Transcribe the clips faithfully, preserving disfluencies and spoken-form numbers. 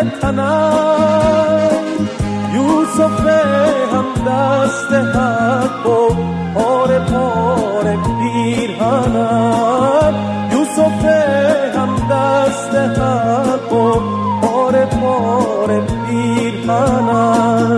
تنم، یوسف هم دست حق و پاره پاره پیرهنم، یوسف هم دست حق و پاره پاره پیرهنم.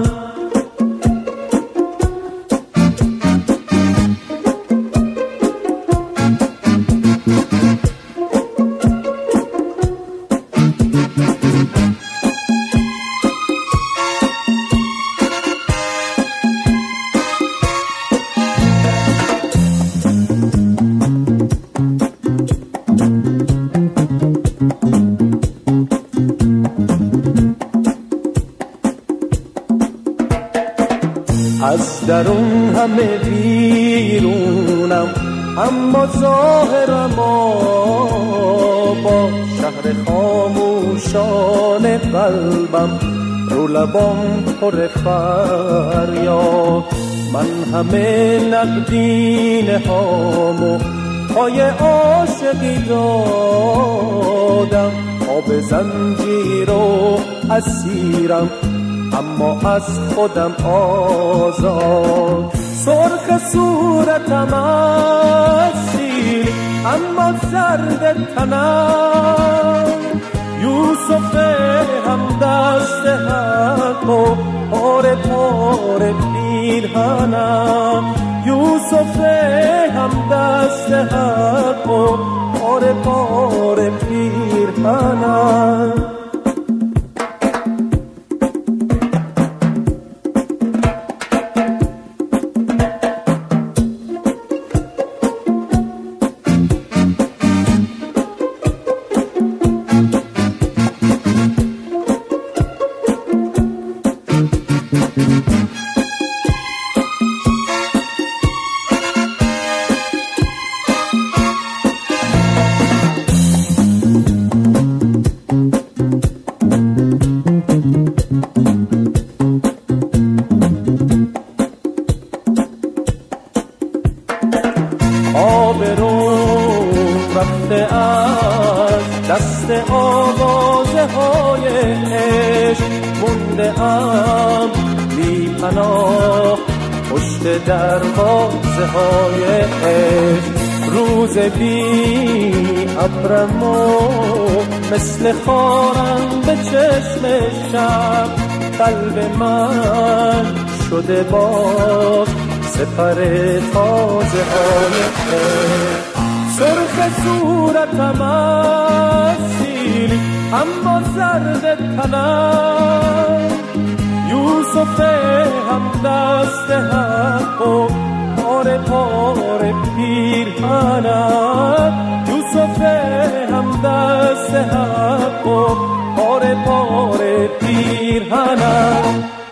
از درون همه بیرونم، اما ظاهرم با شهر خاموشان قلبم، رو لبام پر فریاد. من همه نقدینه هامو پای عاشقی دادم، آب زنجیر و اسیرم اما از خودم آزاد. سرخ صورتم اسیر اما زرد تنم، یوسف هم دست حق و پاره پاره پیرهنم، یوسف هم دست حق و پاره پاره پیرهنم. آبرو رفته از دست آوازه های عشق، مونده ام بی پناه پشت دروازه های عشق. روز بی ابرم و مثل خارم به چشم شب، قلب من شده باز سپر تازه های عشق. سرخ صورتم اسیر اما زرد تنم، یوسف هم دست حق و پاره پاره پیرهنم، یوسف هم دست حق و پاره پاره پیرهنم.